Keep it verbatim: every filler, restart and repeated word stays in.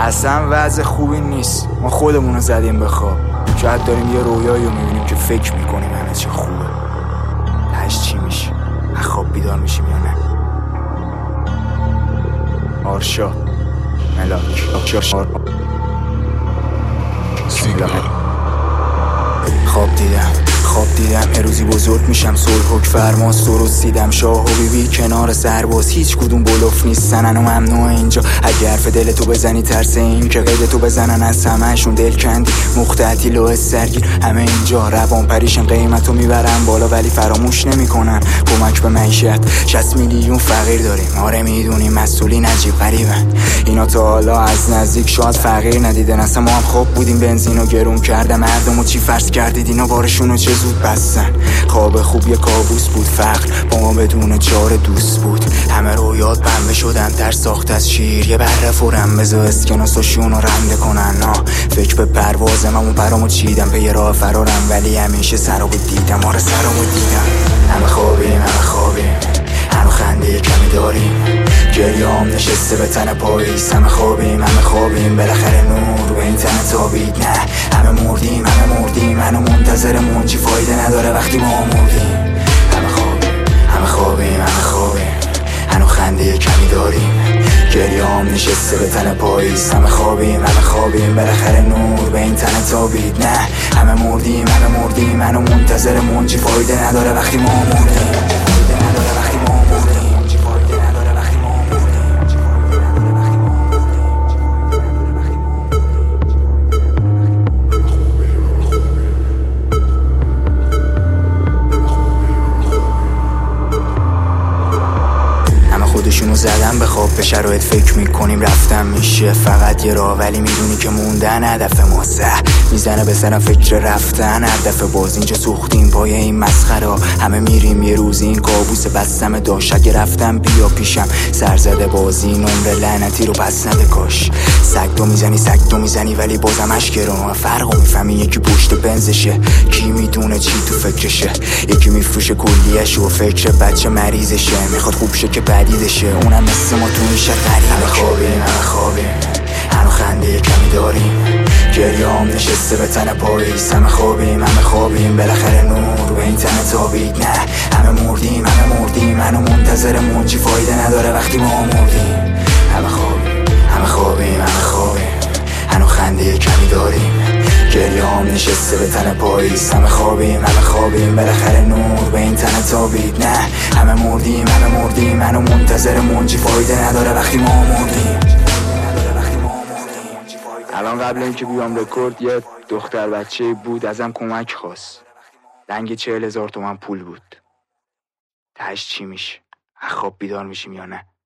اصلا وضع خوبی نیست. ما خودمونو زدیم به خواب. شاید داریم یه رویایی رو میبینیم که فکر میکنیم همه چی خوبه. تهش چی میشه؟ از خواب بیدار میشیم یا نه؟ آرشا ملاک خواب دیدم خواب دیدم یه روزی بزرگ میشم، صلح حک فرماست درست دیدم، شاه و بیبی کنار سرباز، هیچ کدوم بلوف نیستن و ممنوع اینجا. اگه حرف دل تو بزنی ترس این که قید تو بزنن از همهشون دل کندی، مختعطیل و سرگیر همه اینجا، روان پریشن قیمتو میبرن بالا ولی فراموش نمیکنن کمک به معیشت. شصت میلیون فقیر داریم، آره میدونیم مسئولین عجیب غریبن، اینا تا حالا از نزدیک شاید فقیر ندیدن. اصلا ما هم خواب بودیم بنزینو گرون کرده مردمو چی فرض کردید اینا بارشونو چه زود بستن. خواب خوب یه کابوس بود، فقر با ما بدون چار دوست بود، همه رویات بنبه شدن در ساخت از شیر، یه بره فورم بزا اسکناساشونو رنده کنن. نا فکر به پروازم همون پرامو چیدم، به یه راه فرارم ولی همیشه سرابو دیدم، آره سرابو دیدم. همه خوابیم همه خوابیم، هنو خنده کمی داریم، گریام نشسته به تن پاییز. همه خوابیم همه خوابیم، بالاخره نور به این تن تابید. نه همه مردیم همه مردیم، هنو منتظرمون چی فایده نداره وقتی ما مردیم. همه خوابیم همه خوابیم همه خوابیم، هنو خنده کمی داریم، گریام نشسته به تن پاییز. همه خوابیم همه خوابیم، بالاخره نور به این تن تابید. نه همه مردیم همه مردیم، هنو منتظرمون چی فایده نداره وقتی ما مردیم. خودشونو زدن به خواب، به شرایط فکر میکنیم رفتن میشه فقط یه راه، ولی میدونی که موندن هدف ما سه میزنه به سرم فکر رفتن هدف باز. اینجا سوختیم پای این مسخره، همه میریم یه روز این کابوس بستم داشت. اگه رفتم بیا پیشم سرزده بازی، نمره لعنتی رو پس نده کاش. سگ دو میزنی سگ دو میزنی ولی بازم اشکرا فرقو میفهمی، یکی پشت بنزشه کی میدونه چی تو فکرشه، یکی میفروشه کلیه‌شو و فکر بچه مریضشه، میخواد خوب شه که بدیدشه، اونم مثل ما تو میشه غریبه. همه خوابیم همه خوابیم، هنو خنده کمی داریم، گریام نشسته به تن پاییز. همه خوابیم همه خوابیم، بالاخره نور به این تن تابید. نه همه مردیم همه مردیم، هنو منتظرمون چی فایده نداره وقتی ما مردیم. همه خوابیم همه خوابیم همه خوابیم، هنو خنده کمی داریم، گریام نشسته به تن پاییز. همه خوابیم همه خوابیم، بالاخره نور به این تن تابید. نه همه مردیم همه مردیم، هنو منتظرمون چی فایده نداره وقتی ما مردیم. الان قبل اینکه بیام رکورد یه دختر بچه بود ازم کمک خواست، لنگ چهل هزار تومن پول بود. تهش چی میشه؟ از خواب بیدار میشیم یا نه؟